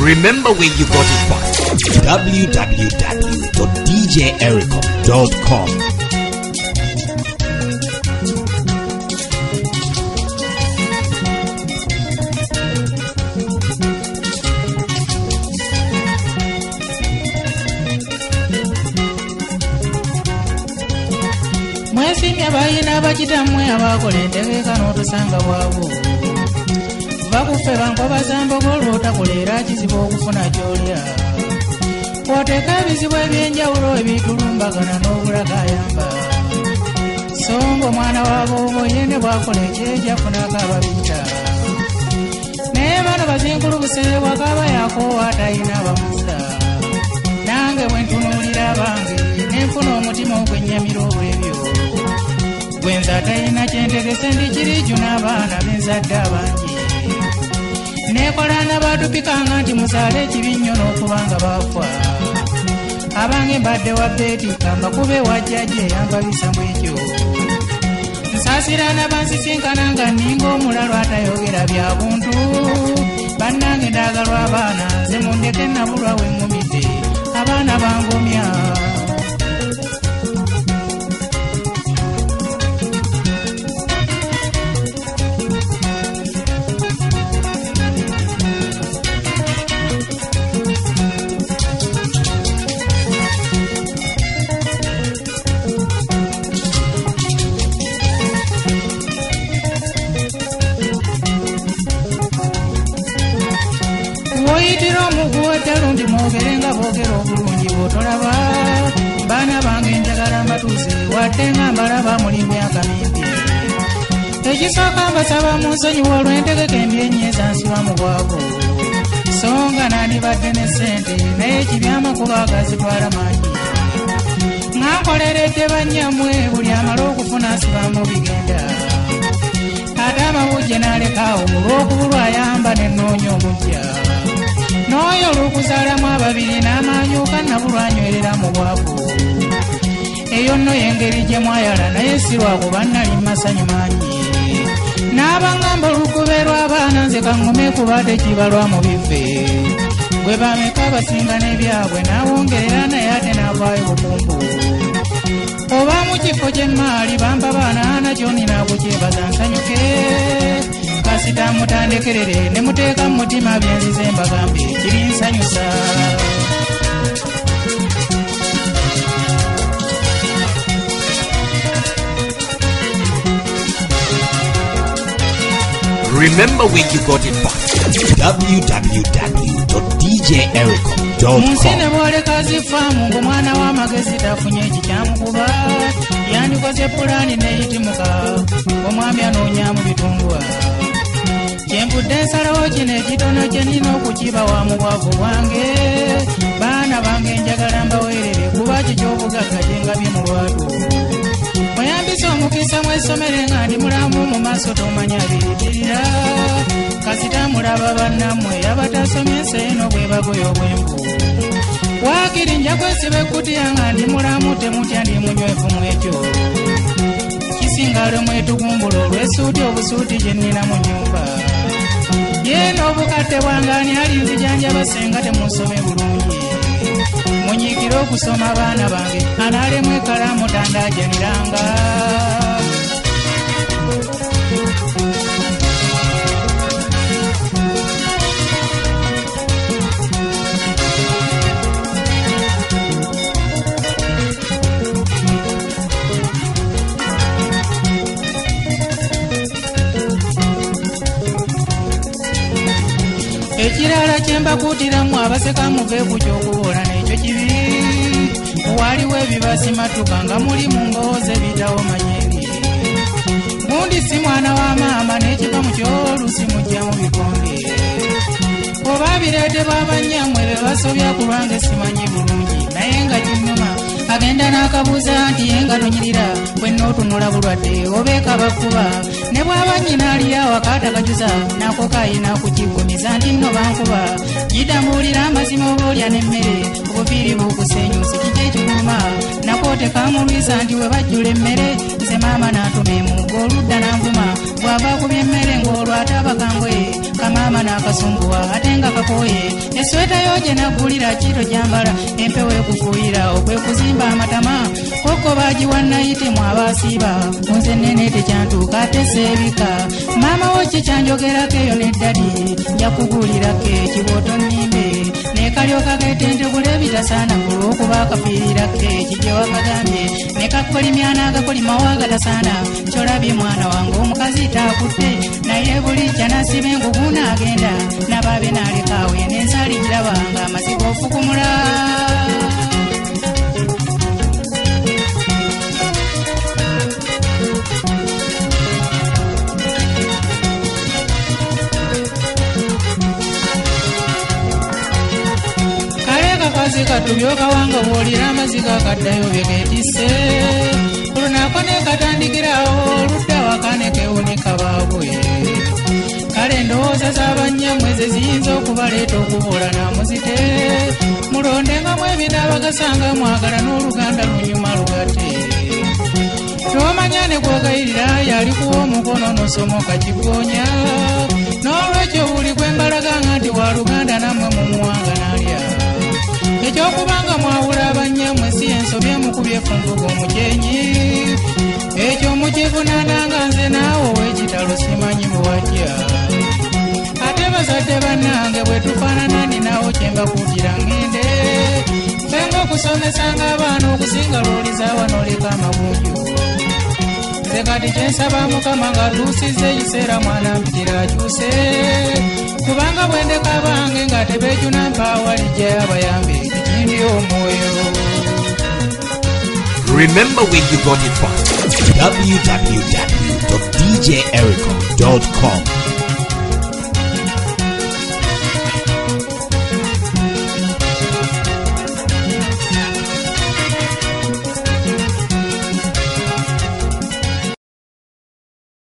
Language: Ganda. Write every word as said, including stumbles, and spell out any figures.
Remember where you got it from. w w w dot d j ericom dot com. Mwesimya bayina bakitamwe abakola entegeka n'otusanga bwabo bakufe bankobazambo golwotakolera kizibu okufuna kyolya kwoteeka ebizibu ebyenjawulo ebitulumbagana n'obulagayamba so ng'omwana waboobo yene bwakola ekyejjafunako ababiyita naye bano bazinkulubuse bwakaba yakoowa atalina abamuza nange bwe ntunuulira abange nenfuna omutima ogwennyamira olw'ebyo gwenza atalina kyentegese ndikiriju n'abaana benzadde abangi nekola n'abatupikanga nti musaale ekibi nnyo n'okubanga baafa abange mbadde wa beetika mbakube wajjajja eyambabisa mu ekyo nsaasira n'abansisinkana nga nninga omulalo atayogera bya buntu bannange ndaagalwa abaana nze mundeke nabulwa we ŋŋumidde abaana bangomya woyitira omuguwa ddala ndi mwogerenga boogera obulungi bw'otolaba baana bange njagala mbatuuze wadde nga mbalaba muli myaka mingi ekisooka mbasaba mu nsonyiwa olw'entegeka embyennyiza nsiba mu bwavu so nga nandibadde ne ssente naye ekibyamakuba agazitwala mangi ngankoleredde bannyammwe buli amala okufuna asibamu bigenda ate amawujje n'alekaawo olw'okubulwa ayamba n'ennoonya omujja n'oyo olw'okuzaalamu ababiri n'amanyuuka nabulwanywerera mu bwavu eyo nno y'engeri gye mwayala naye si lwakuba nnali masanyu mangi n'abangamba olukube lw'abaana nze kaŋŋume kuba tekibalwa mu biffe gwe bameka basinga n'ebyabwe n'awongerera naye ate n'avaayo bukumbu oba mu kifo ky'emmaali bamba baana nakyo nina kukyebaza nsanyuke kasita mutandekerere ne muteeka mu mutima byenzize mbagambye kiri nsanyusa Remember where you got it from. w w w dot d j ericom dot com. Munsine bwoleka zifaamu ng'omwana w'amagezi tafunye ekikyamukuba yandikoze pulaani n'eyitimuka omwami anoonyaamu bitungwa kyenvudde nsalawo kino ekitono kye nina okukibawa mu bwavu bwange baana bange njagala mbaweerere kuba kikyobugagga gye ngabye mu lwatu oyambisa omukisa mwesomere nga ndi mulamu mu maaso tomanya biritirira kasita mulaba bannammwe abatasomye ensi eno bwe bagoyo bw'envu waakiri nja kwesiba ekkutiya nga ndi mulamu temutya ndi munywevu mu ekyo kisinga lwe mwetugumbula olw'essuuti obusuuti gye nnina mu nnyumba yeeno obukadde bwange ani alinzijanjaba senga temunsome bulungi munyiikire okusoma abaana bange anaalemu ekkalaamu tandaajaniranga ekirala kye mbakuutiramu abaseka muve ku ky'okuboola n'ekyo kibi waliwo ebibasimatuka nga muli mu ngoozi ebitawo manyeri gundi si mwana wa maama n'ekiva mu kyolusi mujja mu bikonge oba bireetebwa abannyammwe be basobya ku lwange simanyi bulungi naye nga kinnuma agenda n'akabuuza nti ye nga tonyirira bwe n'otunula bulwadde obeeka bakuba ne bw'aba nnyina ali awaka atakajuza nako kayina kukiggumiza nti nno bankuba gidambuulira amazima oba olya n'emmere obuviiri bukusenyusi kiki ekiguma nakoote kamulwisa nti we bajjula emmere nze maama n'atuma emugo oludda n'anvuma bw'ava akubya emmere ng'olwo ate abakambwe kamaama n'akasunguwa ate nga kakoye esweta yo gye naggulira kiro gyambala empewo ekufuuyira okwekuzimba amatama koko bagiwa nayitimu abaasiiba kunze nene tekyantuuka ate seebika maama wo kikyanjogerako eyo neddadi njakugulirako ekibooto nnimbe nekalyoka getentegula ebitasaana kulw'okuba akafiirirako ekigye wakagambye nekakolimyana agakolimawo agatasaana kyolabye mwana wange omukazi taakutte naye buli kyanasiba engugu n'agenda nabaabe n'alekaawe n'ensali girabanga amaziga ofukumula katubyoka wanga bwolira amaziga kaddayo byegetisse olunako nekatandikirawo oludda wakane kewunika baabwe kale ndowooza z'abannyamwe ze ziyinza okubaleeta okubuula namuzite mulondengamu ebinaabagasanga mwagala n'oluganda lunyuma lugate tomanya ne gwogayirira yali kuwa omukono nosomoka kiggoonya n'olwekyo buli gwe mbalaganga nti wa luganda nammwe mu muwanga nalya ekyokubanga mwawula abannyamwe si ensobye mukubye funvuga omukyenyi ekyo mukivunaananga nze naawe ow'ekitalo simanyi buwajja ate bazadde bannange bwe tufaanana ninaawo kye mbakuutira ngende fenga okusomesanga abaana okusinga looliza wanooleka amagunju nze kati kye nsaba mukama ng'atuusizza ekiseera mwana mpitira akyuse kubanga bwendeka bange nga tebeejuna mpawalijja abayambe ekindi omwoyo. Remember where you got it from. w w w dot d j erico dot com